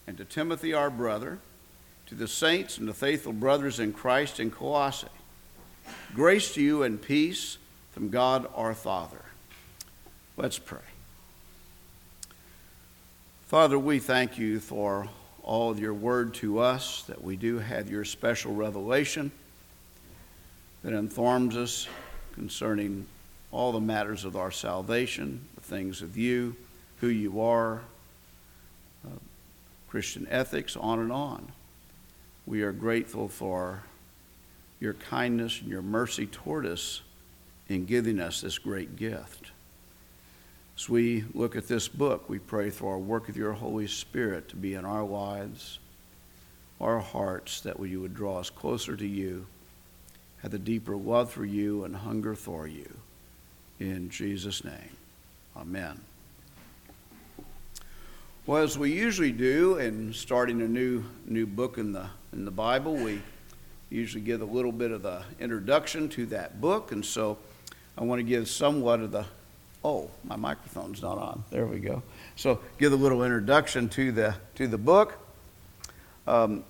and to Timothy our brother, to the saints and the faithful brothers in Christ in Colossae. Grace to you and peace from God our Father. Let's pray. Father, we thank you for all of your word to us, that we do have your special revelation that informs us concerning all the matters of our salvation, the things of you, who you are, Christian ethics, on and on. We are grateful for your kindness and your mercy toward us in giving us this great gift. As we look at this book, we pray for our work of your Holy Spirit to be in our lives, our hearts, that you would draw us closer to you, have a deeper love for you and hunger for you. In Jesus' name, amen. Well, as we usually do in starting a new book in the Bible, we usually give a little bit of the introduction to that book, and so I want to give somewhat of the my microphone's not on. There we go. So give a little introduction to the book. I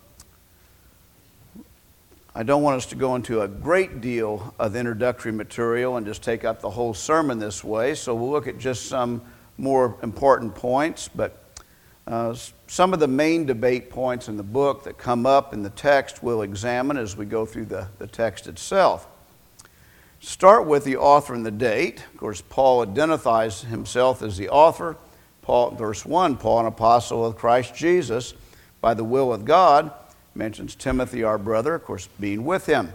don't want us to go into a great deal of introductory material and just take up the whole sermon this way, so we'll look at just some more important points, but some of the main debate points in the book that come up in the text we'll examine as we go through the text itself. Start with the author and the date. Of course, Paul identifies himself as the author. Verse 1, Paul, an apostle of Christ Jesus, by the will of God, mentions Timothy, our brother, of course, being with him.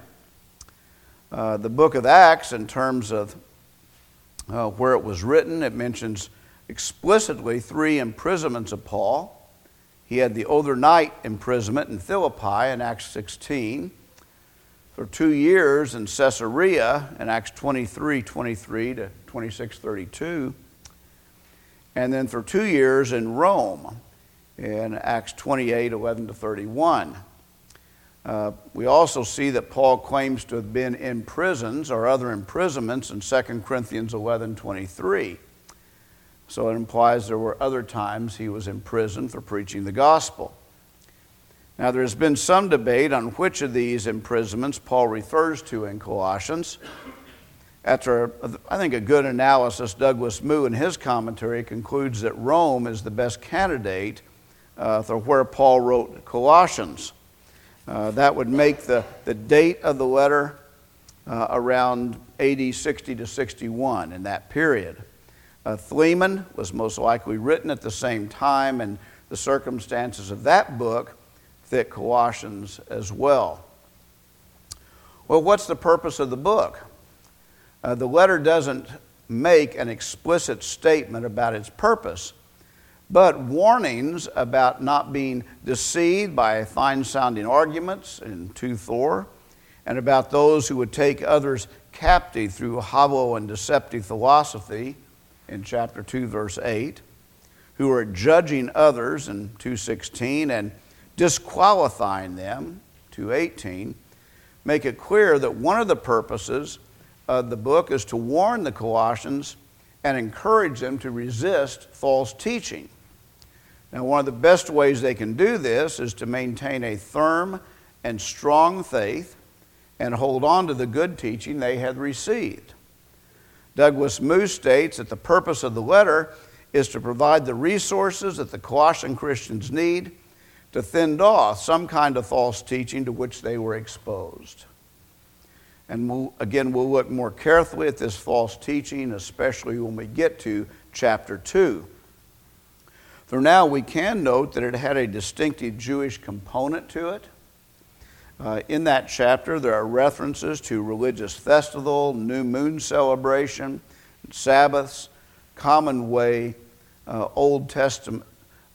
The book of Acts, in terms of where it was written, it mentions explicitly 3 imprisonments of Paul. He had the overnight imprisonment in Philippi in Acts 16. For 2 years in Caesarea in Acts 23:23 to 26:32. And then for 2 years in Rome in Acts 28:11 to 31. We also see that Paul claims to have been in prisons or other imprisonments in 2 Corinthians 11:23. So it implies there were other times he was in prison for preaching the gospel. Now, there's been some debate on which of these imprisonments Paul refers to in Colossians. After, I think, a good analysis, Douglas Moo in his commentary concludes that Rome is the best candidate for where Paul wrote Colossians. That would make the date of the letter around AD 60 to 61 in that period. Philemon was most likely written at the same time, and the circumstances of that book fit Colossians as well. Well, what's the purpose of the book? The letter doesn't make an explicit statement about its purpose, but warnings about not being deceived by fine-sounding arguments in 2:4, and about those who would take others captive through hollow and deceptive philosophy in chapter 2, verse 8, who are judging others in 2:16 and disqualifying them, 2:18, make it clear that one of the purposes of the book is to warn the Colossians and encourage them to resist false teaching. Now, one of the best ways they can do this is to maintain a firm and strong faith and hold on to the good teaching they had received. Douglas Moo states that the purpose of the letter is to provide the resources that the Colossian Christians need to fend off some kind of false teaching to which they were exposed. And we'll look more carefully at this false teaching, especially when we get to chapter 2. For now, we can note that it had a distinctive Jewish component to it. In that chapter, there are references to religious festival, new moon celebration, Sabbaths, common way, Old Testament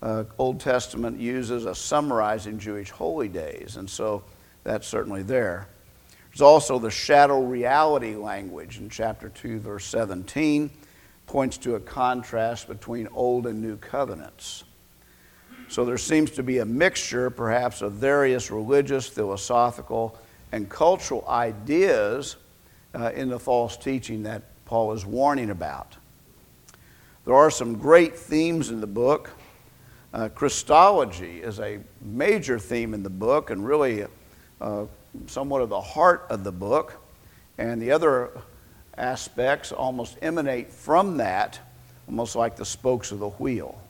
uses a summarizing Jewish holy days, and so that's certainly there. There's also the shadow reality language in chapter 2, verse 17, points to a contrast between Old and New covenants. So there seems to be a mixture, perhaps, of various religious, philosophical, and cultural ideas in the false teaching that Paul is warning about. There are some great themes in the book. Christology is a major theme in the book and really somewhat of the heart of the book. And the other aspects almost emanate from that, almost like the spokes of the wheel.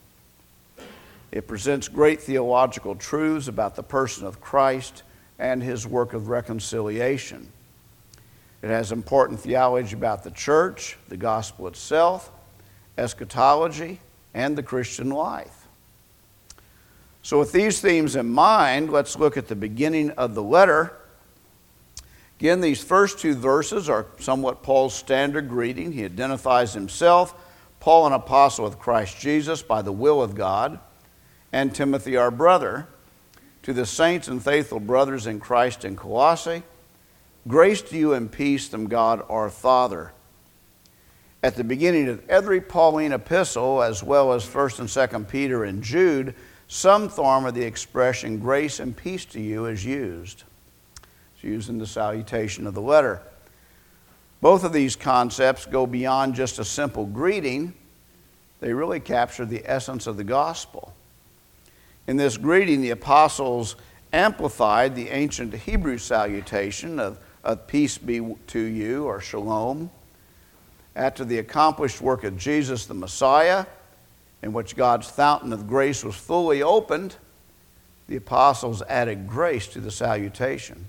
It presents great theological truths about the person of Christ and his work of reconciliation. It has important theology about the church, the gospel itself, eschatology, and the Christian life. So with these themes in mind, let's look at the beginning of the letter. Again, these first two verses are somewhat Paul's standard greeting. He identifies himself, Paul, an apostle of Christ Jesus by the will of God, and Timothy, our brother, to the saints and faithful brothers in Christ in Colossae, grace to you and peace from God our Father. At the beginning of every Pauline epistle, as well as 1st and 2nd Peter and Jude, some form of the expression grace and peace to you is used. It's used in the salutation of the letter. Both of these concepts go beyond just a simple greeting. They really capture the essence of the gospel. In this greeting, the apostles amplified the ancient Hebrew salutation of peace be to you, or shalom. After the accomplished work of Jesus the Messiah, in which God's fountain of grace was fully opened, the apostles added grace to the salutation.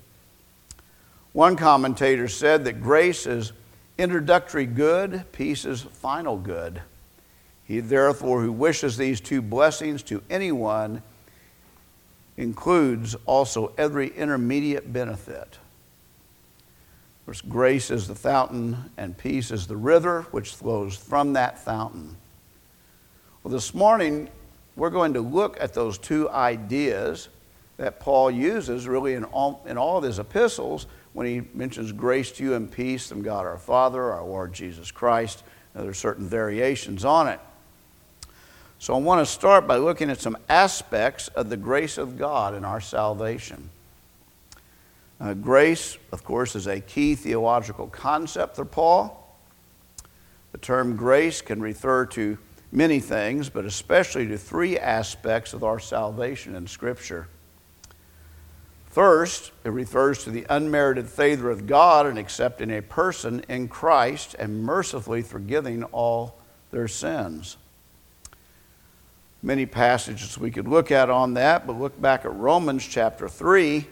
One commentator said that grace is introductory good, peace is final good. He therefore who wishes these two blessings to anyone includes also every intermediate benefit. Of course, grace is the fountain and peace is the river which flows from that fountain. Well, this morning we're going to look at those two ideas that Paul uses really in all of his epistles when he mentions grace to you and peace from God our Father, our Lord Jesus Christ. Now, there are certain variations on it. So I want to start by looking at some aspects of the grace of God in our salvation. Grace, of course, is a key theological concept for Paul. The term grace can refer to many things, but especially to three aspects of our salvation in Scripture. First, it refers to the unmerited favor of God in accepting a person in Christ and mercifully forgiving all their sins. Many passages we could look at on that, but look back at Romans chapter 3,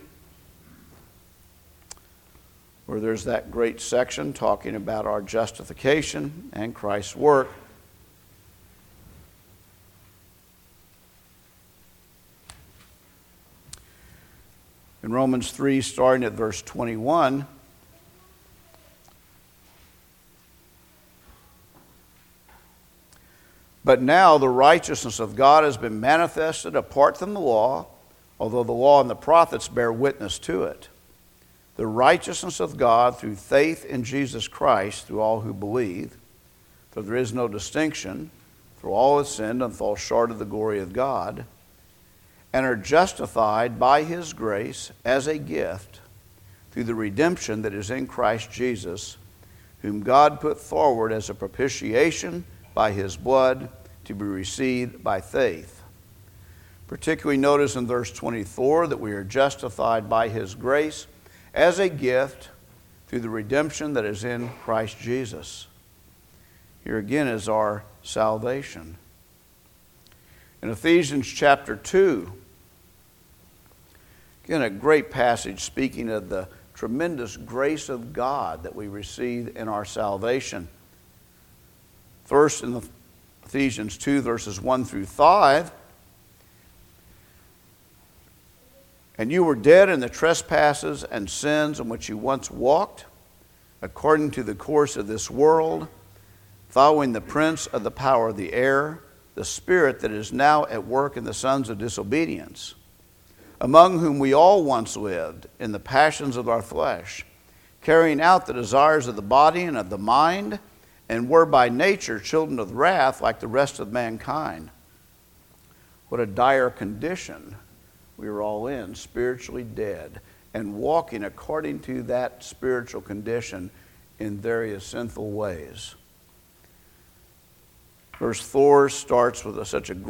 where there's that great section talking about our justification and Christ's work. In Romans 3, starting at verse 21, but now the righteousness of God has been manifested apart from the law, although the law and the prophets bear witness to it. The righteousness of God through faith in Jesus Christ through all who believe, for there is no distinction, for all have sinned and fall short of the glory of God, and are justified by his grace as a gift through the redemption that is in Christ Jesus, whom God put forward as a propitiation by his blood to be received by faith. Particularly notice in verse 24 that we are justified by his grace as a gift through the redemption that is in Christ Jesus. Here again is our salvation. In Ephesians chapter 2, again a great passage speaking of the tremendous grace of God that we receive in our salvation. First in Ephesians 2 verses 1 through 5, and you were dead in the trespasses and sins in which you once walked, according to the course of this world, following the prince of the power of the air, the spirit that is now at work in the sons of disobedience, among whom we all once lived in the passions of our flesh, carrying out the desires of the body and of the mind, and were by nature children of wrath like the rest of mankind. What a dire condition we were all in, spiritually dead, and walking according to that spiritual condition in various sinful ways. Verse 4 starts with such a great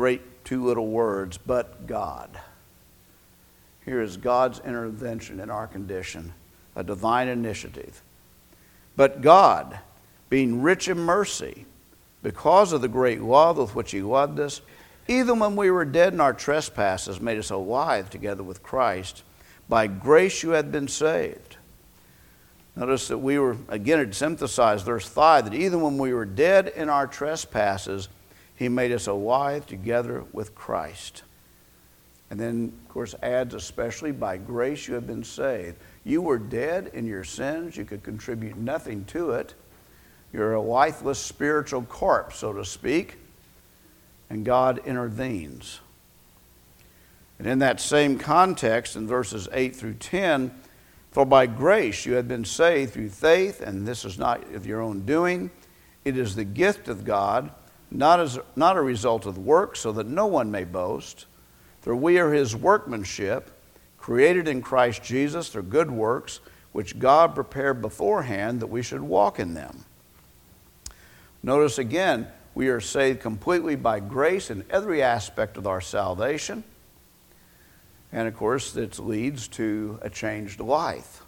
two little words, but God. Here is God's intervention in our condition, a divine initiative. But God, being rich in mercy, because of the great love with which he loved us, even when we were dead in our trespasses, made us alive together with Christ. By grace you have been saved. Notice that we were, again, it's emphasized, verse 5, that even when we were dead in our trespasses, he made us alive together with Christ. And then, of course, adds especially, by grace you have been saved. You were dead in your sins. You could contribute nothing to it. You're a lifeless spiritual corpse, so to speak. And God intervenes. And in that same context, in verses 8 through 10, for by grace you have been saved through faith, and this is not of your own doing. It is the gift of God, not a result of the work, so that no one may boast. For we are his workmanship, created in Christ Jesus for good works, which God prepared beforehand that we should walk in them. Notice again, we are saved completely by grace in every aspect of our salvation. And of course, it leads to a changed life.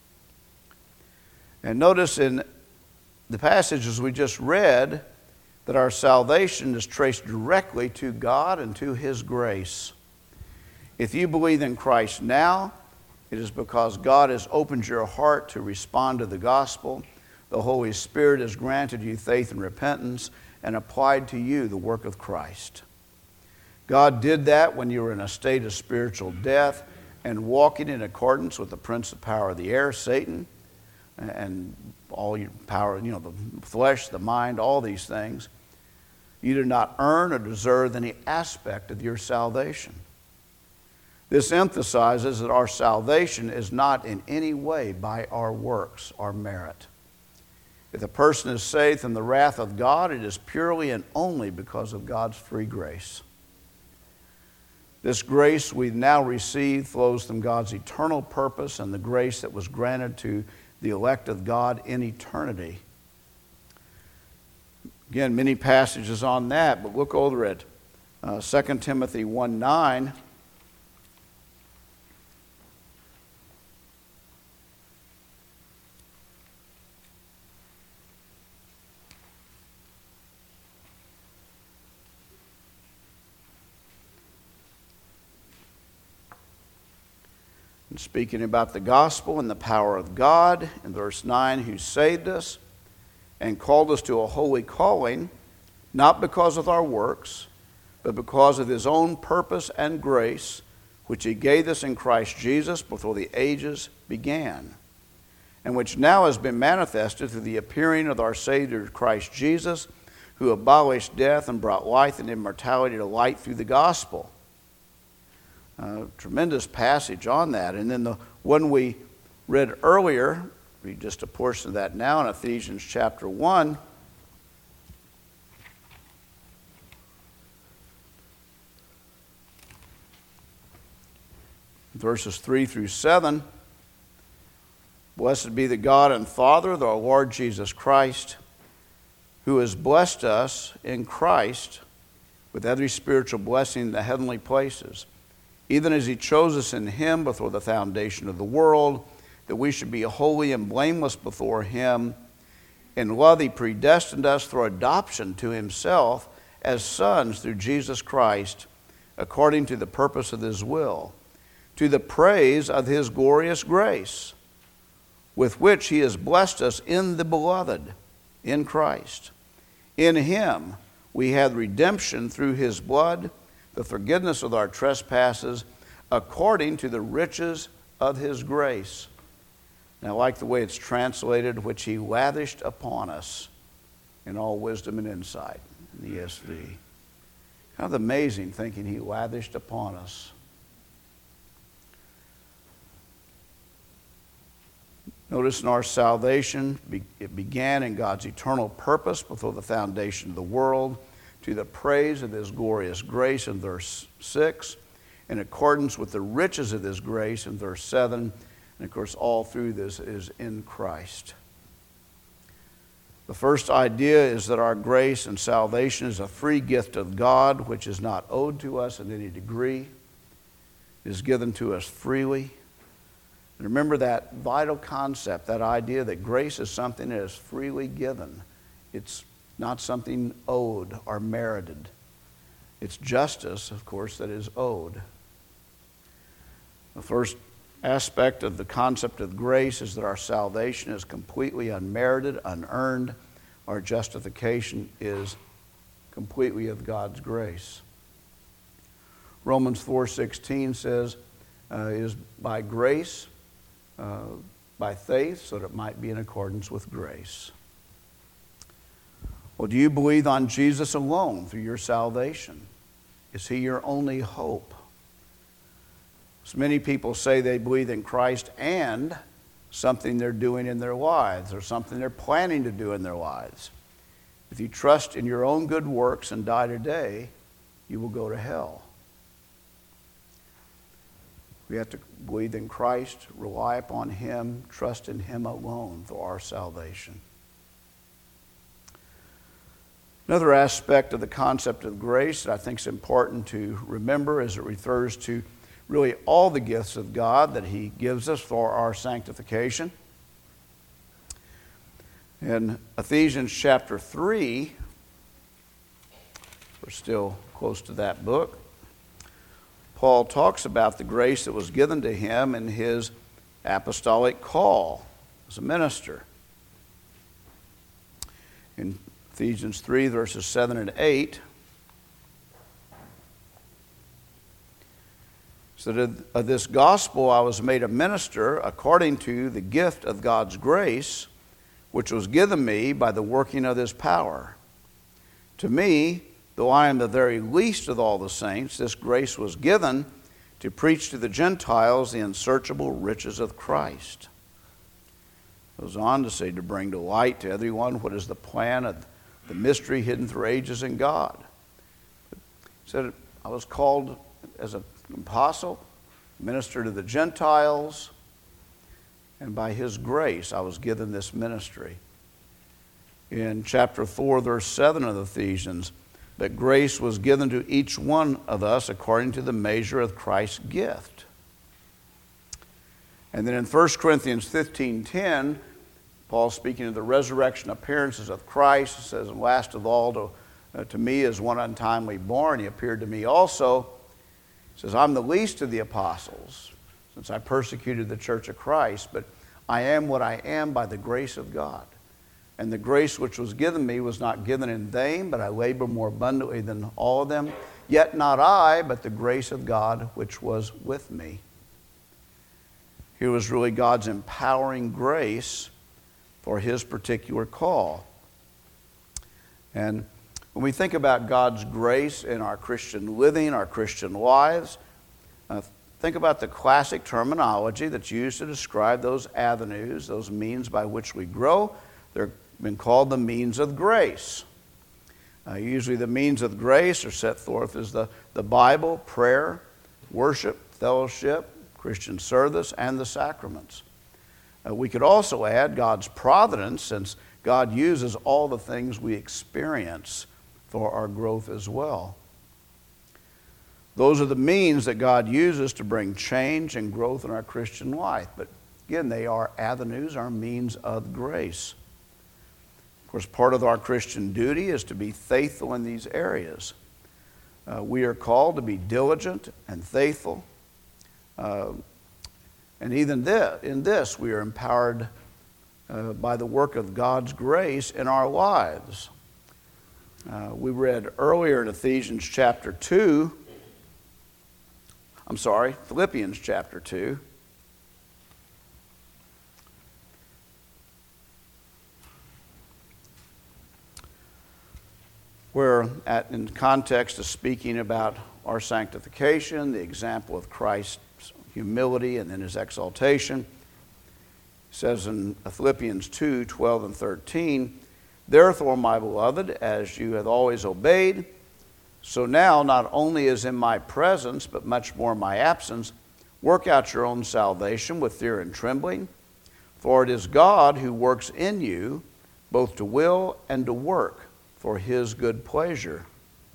And notice in the passages we just read that our salvation is traced directly to God and to his grace. If you believe in Christ now, it is because God has opened your heart to respond to the gospel. The Holy Spirit has granted you faith and repentance and applied to you the work of Christ. God did that when you were in a state of spiritual death and walking in accordance with the prince of power of the air, Satan, and all your power, the flesh, the mind, all these things. You did not earn or deserve any aspect of your salvation. This emphasizes that our salvation is not in any way by our works, our merit. If a person is saved from the wrath of God, it is purely and only because of God's free grace. This grace we now receive flows from God's eternal purpose and the grace that was granted to the elect of God in eternity. Again, many passages on that, but look over at 2 Timothy 1:9. And speaking about the gospel and the power of God, in verse 9, who saved us and called us to a holy calling, not because of our works, but because of his own purpose and grace, which he gave us in Christ Jesus before the ages began, and which now has been manifested through the appearing of our Savior Christ Jesus, who abolished death and brought life and immortality to light through the gospel. Tremendous passage on that. And then the one we read earlier, read just a portion of that now in Ephesians chapter 1. Verses 3 through 7. Blessed be the God and Father of our Lord Jesus Christ, who has blessed us in Christ with every spiritual blessing in the heavenly places, even as he chose us in him before the foundation of the world, that we should be holy and blameless before him. In love he predestined us through adoption to himself as sons through Jesus Christ, according to the purpose of his will, to the praise of his glorious grace, with which he has blessed us in the beloved, in Christ. In him we have redemption through his blood, the forgiveness of our trespasses, according to the riches of his grace. And I like the way it's translated, which he lavished upon us in all wisdom and insight, in the ESV. Kind of amazing thinking he lavished upon us. Notice in our salvation, it began in God's eternal purpose before the foundation of the world, to the praise of his glorious grace in verse 6, in accordance with the riches of his grace in verse 7, and of course all through this is in Christ. The first idea is that our grace and salvation is a free gift of God, which is not owed to us in any degree. It is given to us freely. And remember that vital concept, that idea that grace is something that is freely given. It's not something owed or merited. It's justice, of course, that is owed. The first aspect of the concept of grace is that our salvation is completely unmerited, unearned. Our justification is completely of God's grace. Romans 4:16 says, it is by grace, by faith, so that it might be in accordance with grace. Well, do you believe on Jesus alone for your salvation? Is he your only hope? So many people say they believe in Christ and something they're doing in their lives or something they're planning to do in their lives. If you trust in your own good works and die today, you will go to hell. We have to believe in Christ, rely upon him, trust in him alone for our salvation. Another aspect of the concept of grace that I think is important to remember as it refers to really all the gifts of God that he gives us for our sanctification. In Ephesians chapter 3, we're still close to that book, Paul talks about the grace that was given to him in his apostolic call as a minister. In Ephesians 3, verses 7 and 8, so that of this gospel I was made a minister according to the gift of God's grace, which was given me by the working of his power. To me, though I am the very least of all the saints, this grace was given to preach to the Gentiles the unsearchable riches of Christ. It goes on to say, to bring to light to everyone what is the plan of the mystery hidden through ages in God. He said, I was called as an apostle, minister to the Gentiles, and by his grace I was given this ministry. In chapter 4, verse 7 of Ephesians, that grace was given to each one of us according to the measure of Christ's gift. And then in 1 Corinthians 15:10, Paul, speaking of the resurrection appearances of Christ, says, and last of all, to me as one untimely born, he appeared to me also. He says, I'm the least of the apostles, since I persecuted the church of Christ, but I am what I am by the grace of God. And the grace which was given me was not given in vain, but I labor more abundantly than all of them. Yet not I, but the grace of God which was with me. Here was really God's empowering grace for his particular call. And when we think about God's grace in our Christian living, our Christian lives, think about the classic terminology that's used to describe those avenues, those means by which we grow. They're been called the means of grace. Usually the means of grace are set forth as the Bible, prayer, worship, fellowship, Christian service, and the sacraments. We could also add God's providence, since God uses all the things we experience for our growth as well. Those are the means that God uses to bring change and growth in our Christian life. But again, they are avenues, are means of grace. Of course, part of our Christian duty is to be faithful in these areas. We are called to be diligent and faithful. And even in this, we are empowered by the work of God's grace in our lives. We read earlier in Philippians chapter 2, where in context of speaking about our sanctification, the example of Christ's humility and then his exaltation. It says in Philippians 2, 12 and 13, therefore, my beloved, as you have always obeyed, so now, not only as in my presence, but much more in my absence, work out your own salvation with fear and trembling, for it is God who works in you both to will and to work for his good pleasure.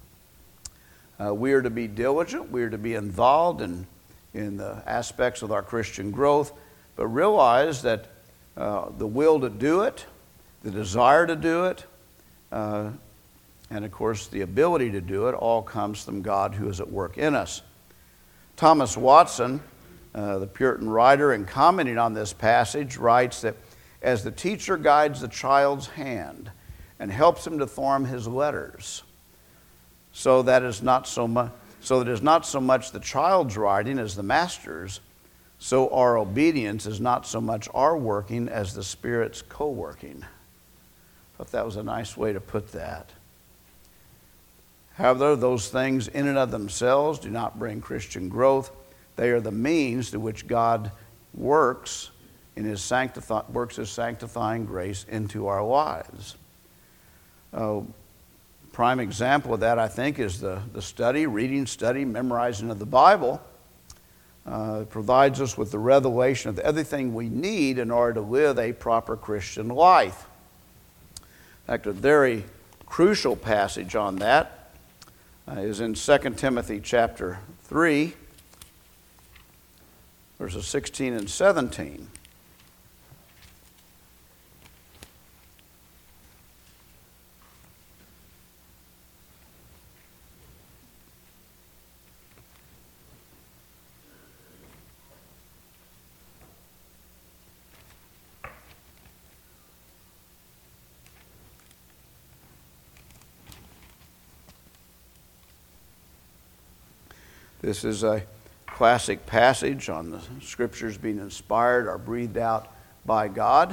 We are to be diligent. We are to be involved in the aspects of our Christian growth, but realize that the will to do it, the desire to do it, and of course the ability to do it all comes from God who is at work in us. Thomas Watson, the Puritan writer, in commenting on this passage, writes that as the teacher guides the child's hand and helps him to form his letters, so that it is not so much the child's writing as the master's, so our obedience is not so much our working as the Spirit's co-working. I thought that was a nice way to put that. However, those things in and of themselves do not bring Christian growth. They are the means to which God works in his sanctifying grace into our lives. Prime example of that, I think, is the reading, study, memorizing of the Bible. It provides us with the revelation of everything we need in order to live a proper Christian life. In fact, a very crucial passage on that is in 2 Timothy chapter 3, verses 16 and 17. This is a classic passage on the Scriptures being inspired or breathed out by God.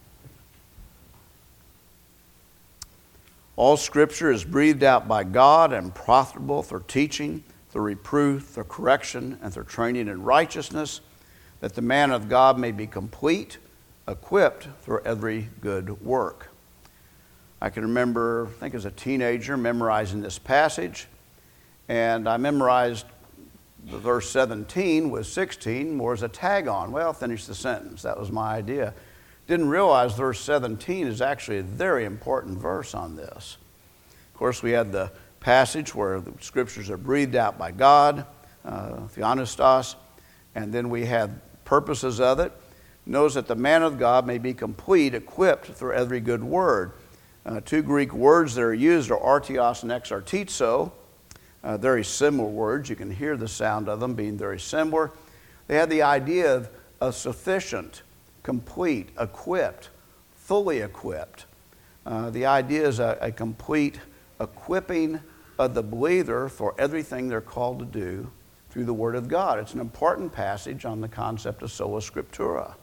All Scripture is breathed out by God and profitable for teaching, for reproof, for correction, and for training in righteousness, that the man of God may be complete, equipped for every good work. I can remember, I think as a teenager, memorizing this passage, and I memorized the verse 17 with 16 more as a tag on. Well, finish the sentence. That was my idea. Didn't realize verse 17 is actually a very important verse on this. Of course, we had the passage where the Scriptures are breathed out by God, theopneustos, and then we had purposes of it. Knows that the man of God may be complete, equipped for every good word. Two Greek words that are used are artios and exartizo. Very similar words. You can hear the sound of them being very similar. They had the idea of sufficient, complete, equipped, fully equipped. The idea is a complete equipping of the believer for everything they're called to do through the Word of God. It's an important passage on the concept of sola scriptura.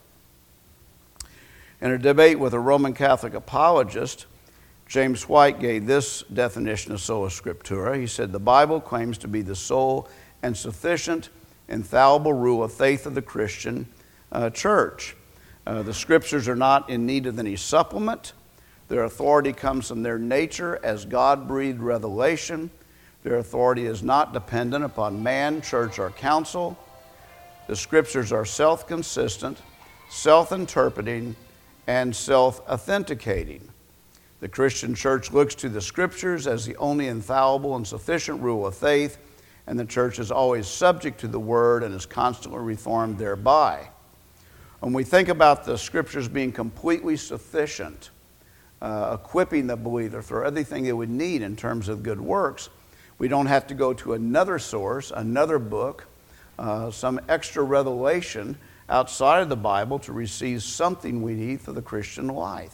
In a debate with a Roman Catholic apologist, James White gave this definition of sola scriptura. He said, the Bible claims to be the sole and sufficient, infallible rule of faith of the Christian church. The Scriptures are not in need of any supplement. Their authority comes from their nature as God-breathed revelation. Their authority is not dependent upon man, church, or council. The Scriptures are self-consistent, self-interpreting, and self-authenticating. The Christian church looks to the Scriptures as the only infallible and sufficient rule of faith, and the church is always subject to the Word and is constantly reformed thereby. When we think about the Scriptures being completely sufficient, equipping the believer for everything they would need in terms of good works, we don't have to go to another source, another book, some extra revelation outside of the Bible to receive something we need for the Christian life.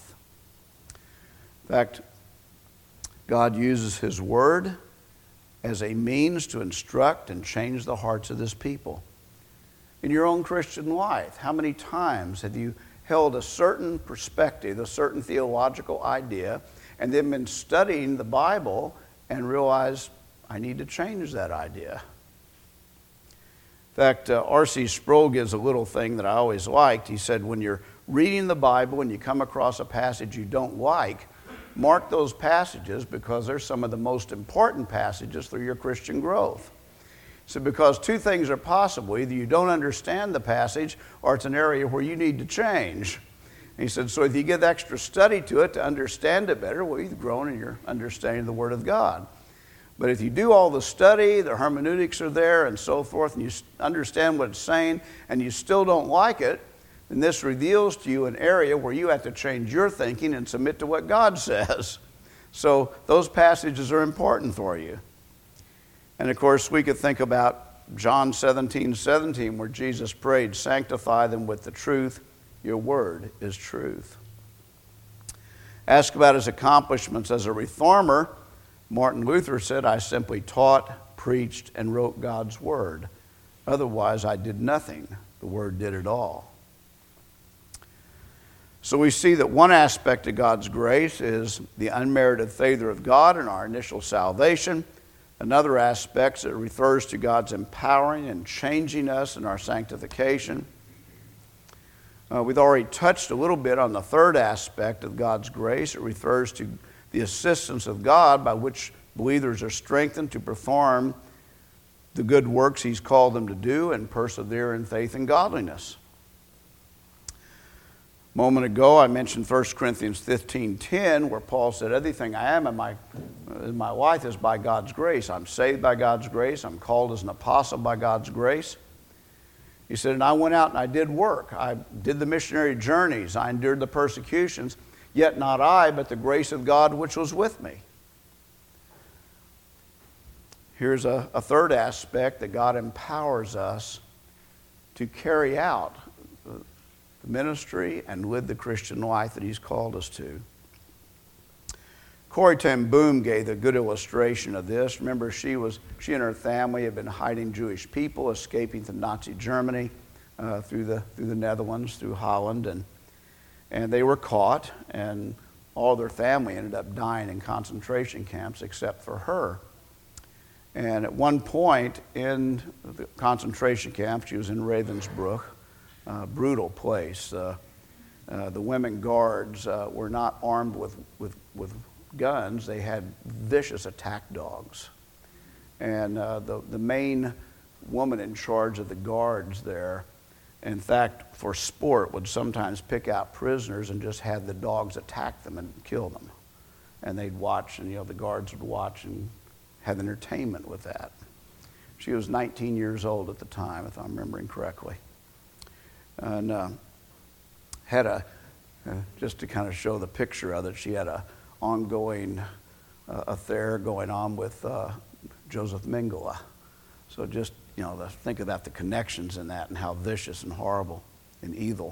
In fact, God uses His Word as a means to instruct and change the hearts of His people. In your own Christian life, how many times have you held a certain perspective, a certain theological idea, and then been studying the Bible and realized, I need to change that idea? In fact, R.C. Sproul gives a little thing that I always liked. He said, when you're reading the Bible and you come across a passage you don't like, mark those passages because they're some of the most important passages for your Christian growth. So because two things are possible. Either you don't understand the passage or it's an area where you need to change. And he said, so if you give extra study to it to understand it better, well, you've grown in your understanding of the Word of God. But if you do all the study, the hermeneutics are there and so forth, and you understand what it's saying, and you still don't like it, then this reveals to you an area where you have to change your thinking and submit to what God says. So those passages are important for you. And of course, we could think about John 17:17, where Jesus prayed, sanctify them with the truth. Your word is truth. Ask about his accomplishments as a reformer. Martin Luther said, I simply taught, preached, and wrote God's word. Otherwise, I did nothing. The word did it all. So we see that one aspect of God's grace is the unmerited favor of God in our initial salvation. Another aspect, it refers to God's empowering and changing us in our sanctification. We've already touched a little bit on the third aspect of God's grace. It refers to the assistance of God by which believers are strengthened to perform the good works he's called them to do and persevere in faith and godliness. A moment ago, I mentioned 1 Corinthians 15:10, where Paul said, everything I am in my life is by God's grace. I'm saved by God's grace. I'm called as an apostle by God's grace. He said, and I went out and I did work. I did the missionary journeys. I endured the persecutions. Yet not I, but the grace of God which was with me. Here's a third aspect, that God empowers us to carry out the ministry and live the Christian life that he's called us to. Corrie ten Boom gave a good illustration of this. Remember, she and her family had been hiding Jewish people, escaping to Nazi Germany through the Netherlands, through Holland, and they were caught, and all their family ended up dying in concentration camps except for her. And at one point in the concentration camp, she was in Ravensbrück, a brutal place. The women guards were not armed with guns. They had vicious attack dogs. And the main woman in charge of the guards there, in fact, for sport, would sometimes pick out prisoners and just have the dogs attack them and kill them. And they'd watch, and the guards would watch and have entertainment with that. She was 19 years old at the time, if I'm remembering correctly. And had just to kind of show the picture of it, she had a ongoing affair going on with Joseph Mengele. So just, think about the connections in that and how vicious and horrible and evil.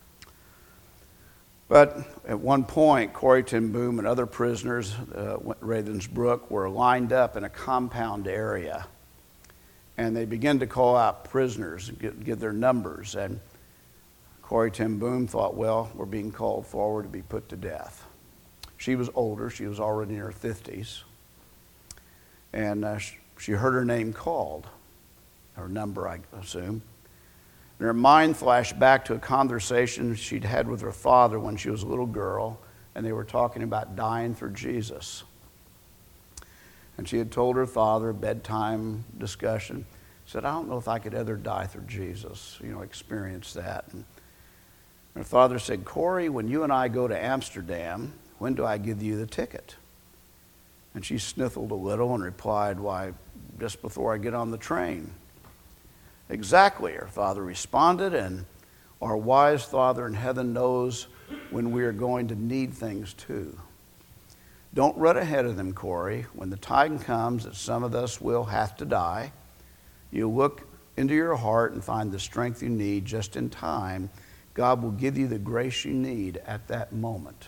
But at one point, Corrie ten Boom and other prisoners at Ravensbrück were lined up in a compound area. And they began to call out prisoners and give their numbers. And Corrie ten Boom thought, well, we're being called forward to be put to death. She was older. She was already in her 50s. And she heard her name called, her number, I assume. And her mind flashed back to a conversation she'd had with her father when she was a little girl, and they were talking about dying for Jesus. And she had told her father, a bedtime discussion, said, I don't know if I could ever die for Jesus, experience that. And her father said, Corrie, when you and I go to Amsterdam, when do I give you the ticket? And she sniffled a little and replied, why, just before I get on the train. Exactly, her father responded, and our wise Father in heaven knows when we are going to need things too. Don't run ahead of them, Corrie. When the time comes that some of us will have to die, you look into your heart and find the strength you need just in time. God will give you the grace you need at that moment.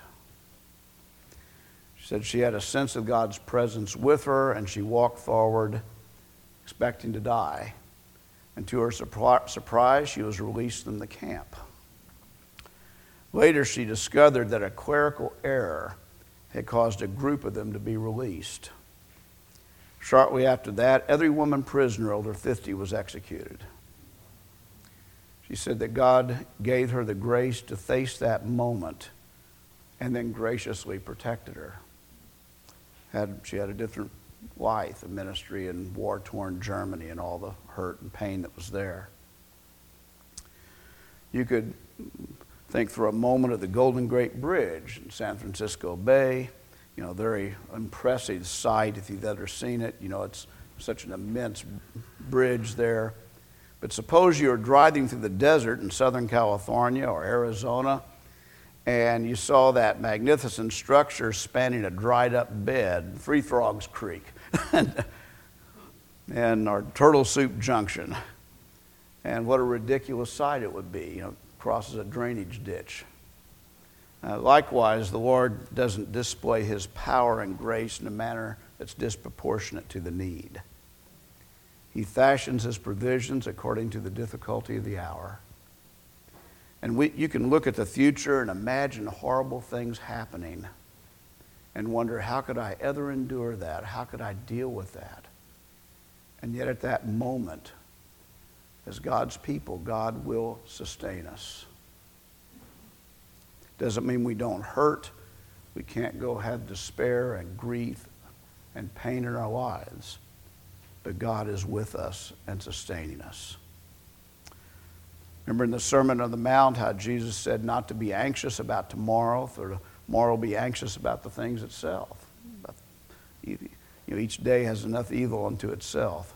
She said she had a sense of God's presence with her, and she walked forward expecting to die. And to her surprise, she was released from the camp. Later, she discovered that a clerical error had caused a group of them to be released. Shortly after that, every woman prisoner over 50 was executed. She said that God gave her the grace to face that moment and then graciously protected her. She had a different life, a ministry in war-torn Germany and all the hurt and pain that was there. You could Think for a moment of the Golden Gate Bridge in San Francisco Bay. You know, very impressive sight if you've ever seen it. You know, it's such an immense bridge there. But suppose you're driving through the desert in Southern California or Arizona, and you saw that magnificent structure spanning a dried up bed, Three Frogs Creek, and our Turtle Soup Junction. And what a ridiculous sight it would be, you know, crosses a drainage ditch. Likewise, the Lord doesn't display his power and grace in a manner that's disproportionate to the need. He fashions his provisions according to the difficulty of the hour. And you can look at the future and imagine horrible things happening and wonder, how could I ever endure that? How could I deal with that? And yet at that moment, as God's people, God will sustain us. Doesn't mean we don't hurt. We can't go have despair and grief and pain in our lives. But God is with us and sustaining us. Remember in the Sermon on the Mount how Jesus said not to be anxious about tomorrow, for tomorrow will be anxious about the things itself. You know, each day has enough evil unto itself.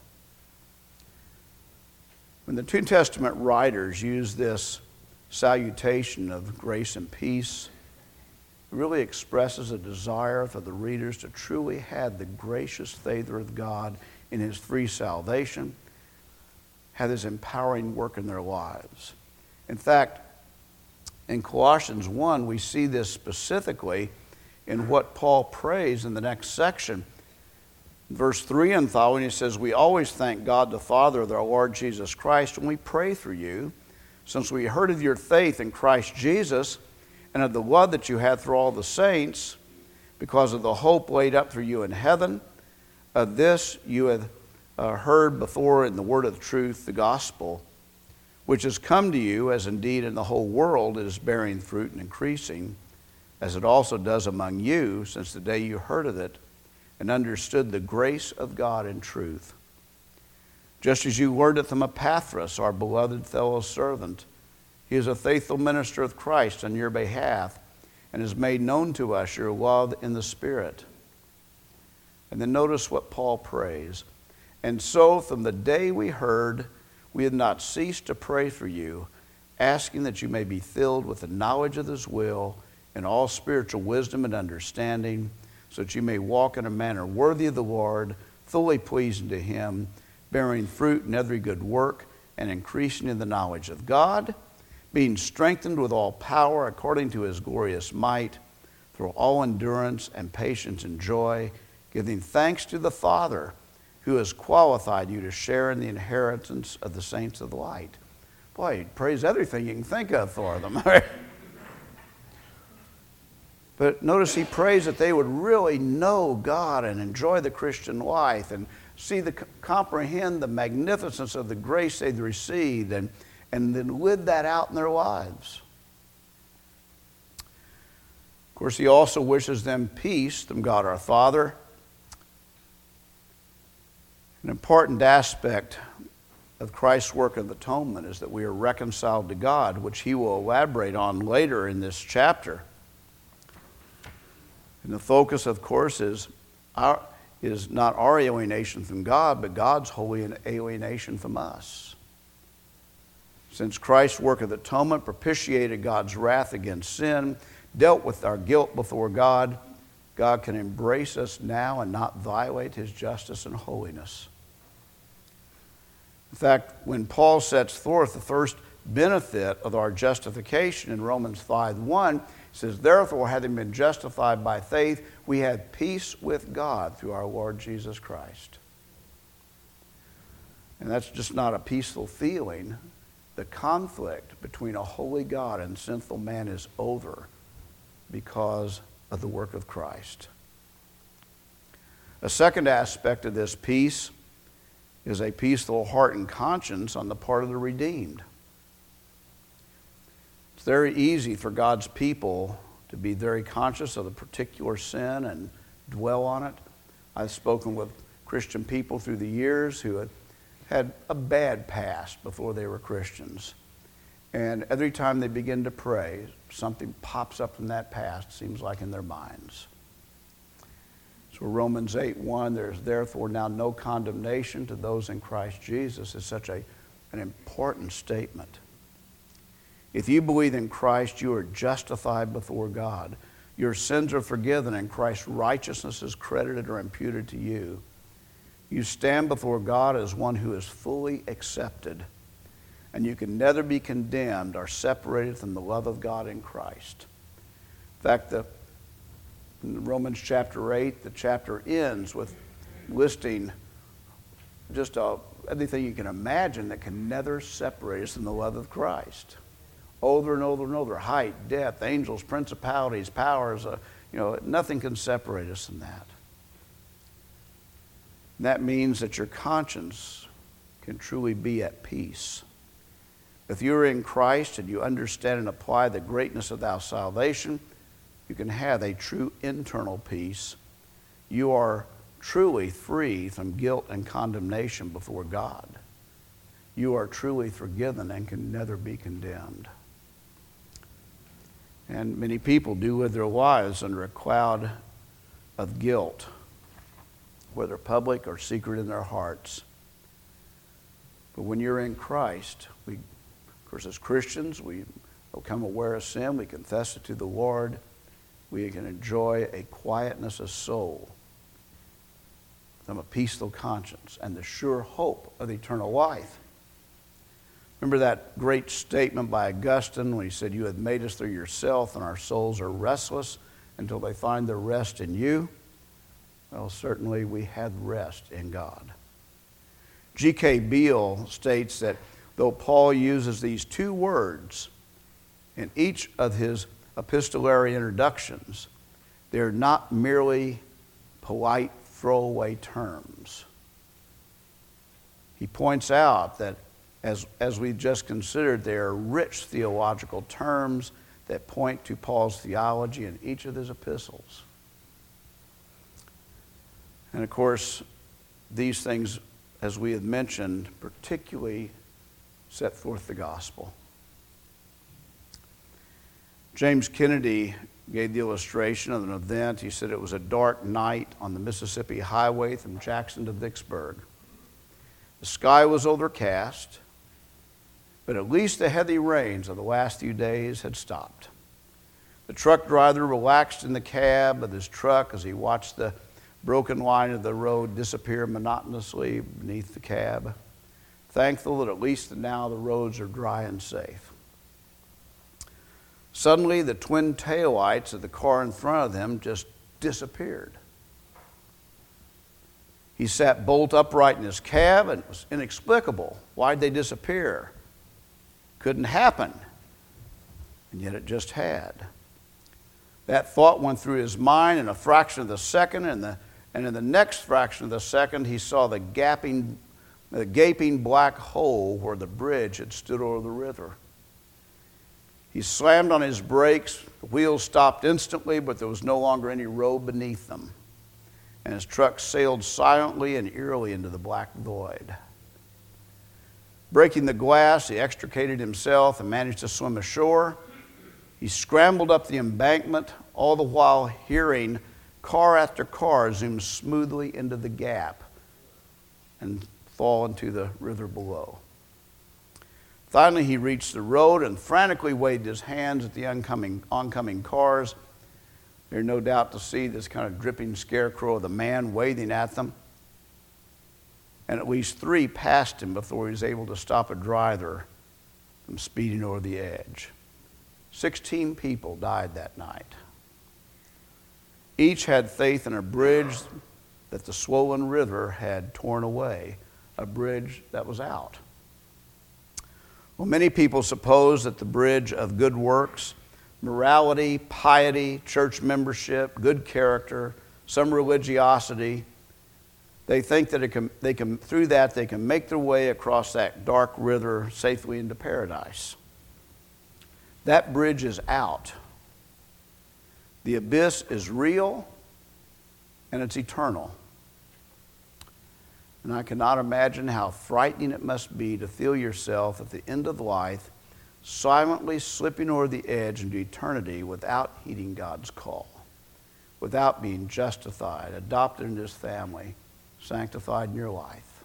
When the New Testament writers use this salutation of grace and peace, it really expresses a desire for the readers to truly have the gracious favor of God in his free salvation, have his empowering work in their lives. In fact, in Colossians 1, we see this specifically in what Paul prays in the next section. In verse 3 and following, he says, "We always thank God the Father of our Lord Jesus Christ when we pray for you, since we heard of your faith in Christ Jesus and of the love that you had for all the saints, because of the hope laid up for you in heaven. Of this you have heard before in the word of truth, the gospel, which has come to you, as indeed in the whole world it is bearing fruit and increasing, as it also does among you, since the day you heard of it and understood the grace of God in truth. Just as you learned it from Epaphras, our beloved fellow servant. He is a faithful minister of Christ on your behalf and has made known to us your love in the Spirit." And then notice what Paul prays. "And so from the day we heard, we have not ceased to pray for you, asking that you may be filled with the knowledge of his will and all spiritual wisdom and understanding, so that you may walk in a manner worthy of the Lord, fully pleasing to him, bearing fruit in every good work and increasing in the knowledge of God, being strengthened with all power according to his glorious might, through all endurance and patience and joy, giving thanks to the Father who has qualified you to share in the inheritance of the saints of light." Boy, he prays everything you can think of for them. But notice he prays that they would really know God and enjoy the Christian life and comprehend the magnificence of the grace they'd received and then live that out in their lives. Of course, he also wishes them peace from God our Father. An important aspect of Christ's work of atonement is that we are reconciled to God, which he will elaborate on later in this chapter. And the focus, of course, is not our alienation from God, but God's holy alienation from us. Since Christ's work of atonement propitiated God's wrath against sin, dealt with our guilt before God, God can embrace us now and not violate his justice and holiness. In fact, when Paul sets forth the first benefit of our justification in Romans 5:1, he says, "Therefore, having been justified by faith, we have peace with God through our Lord Jesus Christ." And that's just not a peaceful feeling. The conflict between a holy God and sinful man is over because of the work of Christ. A second aspect of this peace is a peaceful heart and conscience on the part of the redeemed. It's very easy for God's people to be very conscious of a particular sin and dwell on it. I've spoken with Christian people through the years who had a bad past before they were Christians. And every time they begin to pray, something pops up from that past, seems like in their minds. So Romans 8:1, there's therefore now no condemnation to those in Christ Jesus, is such an important statement. If you believe in Christ, you are justified before God. Your sins are forgiven and Christ's righteousness is credited or imputed to you. You stand before God as one who is fully accepted, and you can never be condemned or separated from the love of God in Christ. In fact, in Romans chapter 8, the chapter ends with listing just everything you can imagine that can never separate us from the love of Christ. Over and over and over, height, depth, angels, principalities, powers, nothing can separate us from that. And that means that your conscience can truly be at peace. If you're in Christ and you understand and apply the greatness of thy salvation, you can have a true internal peace. You are truly free from guilt and condemnation before God. You are truly forgiven and can never be condemned. And many people do live their lives under a cloud of guilt, whether public or secret in their hearts. But when you're in Christ, of course, as Christians, we become aware of sin, we confess it to the Lord, we can enjoy a quietness of soul, from a peaceful conscience, and the sure hope of eternal life. Remember that great statement by Augustine when he said, "You have made us through yourself, and our souls are restless until they find their rest in you." Well, certainly we have rest in God. G.K. Beale states that though Paul uses these two words in each of his epistolary introductions, they're not merely polite throwaway terms. He points out that as we've just considered, there are rich theological terms that point to Paul's theology in each of his epistles. And of course, these things, as we had mentioned, particularly set forth the gospel. James Kennedy gave the illustration of an event. He said it was a dark night on the Mississippi Highway from Jackson to Vicksburg. The sky was overcast, but at least the heavy rains of the last few days had stopped. The truck driver relaxed in the cab of his truck as he watched the broken line of the road disappear monotonously beneath the cab, thankful that at least now the roads are dry and safe. Suddenly, the twin taillights of the car in front of them just disappeared. He sat bolt upright in his cab, and it was inexplicable. Why'd they disappear? Couldn't happen. And yet it just had. That thought went through his mind in a fraction of a second, and in the next fraction of the second, he saw the gaping black hole where the bridge had stood over the river. He slammed on his brakes. The wheels stopped instantly, but there was no longer any road beneath them. And his truck sailed silently and eerily into the black void. Breaking the glass, he extricated himself and managed to swim ashore. He scrambled up the embankment, all the while hearing car after car zoom smoothly into the gap and fall into the river below. Finally, he reached the road and frantically waved his hands at the oncoming cars. They're no doubt to see this kind of dripping scarecrow of the man waving at them. And at least 3 passed him before he was able to stop a driver from speeding over the edge. 16 people died that night. Each had faith in a bridge that the swollen river had torn away, a bridge that was out. Well, many people suppose that the bridge of good works, morality, piety, church membership, good character, some religiosity, they think that through that they can make their way across that dark river safely into paradise. That bridge is out. The abyss is real and it's eternal. And I cannot imagine how frightening it must be to feel yourself at the end of life silently slipping over the edge into eternity without heeding God's call, without being justified, adopted into his family, sanctified in your life.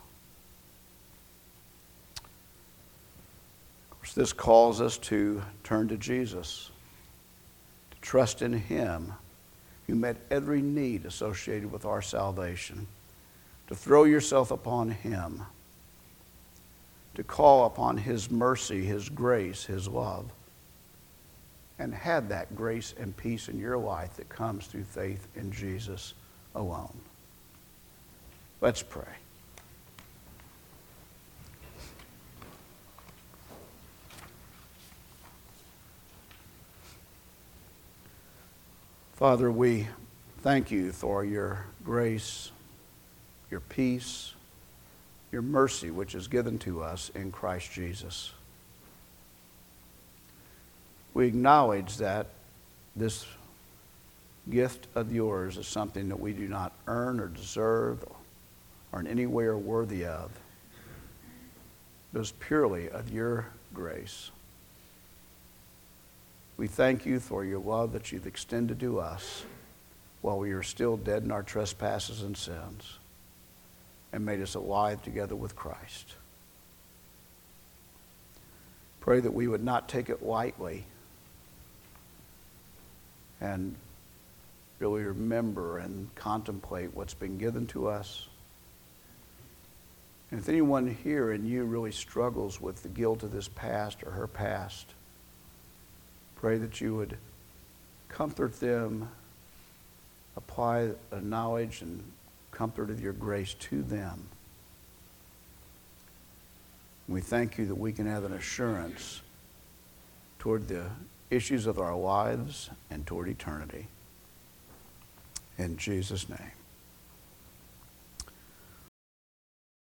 Of course, this calls us to turn to Jesus, to trust in him who met every need associated with our salvation, to throw yourself upon him, to call upon his mercy, his grace, his love, and have that grace and peace in your life that comes through faith in Jesus alone. Let's pray. Father, we thank you for your grace, your peace, your mercy, which is given to us in Christ Jesus. We acknowledge that this gift of yours is something that we do not earn or deserve or in any way are worthy of. It is purely of your grace. We thank you for your love that you've extended to us while we are still dead in our trespasses and sins, and made us alive together with Christ. Pray that we would not take it lightly and really remember and contemplate what's been given to us. And if anyone here in you really struggles with the guilt of this past or her past, pray that you would comfort them, apply the knowledge and comfort of your grace to them. We thank you that we can have an assurance toward the issues of our lives and toward eternity. In Jesus' name.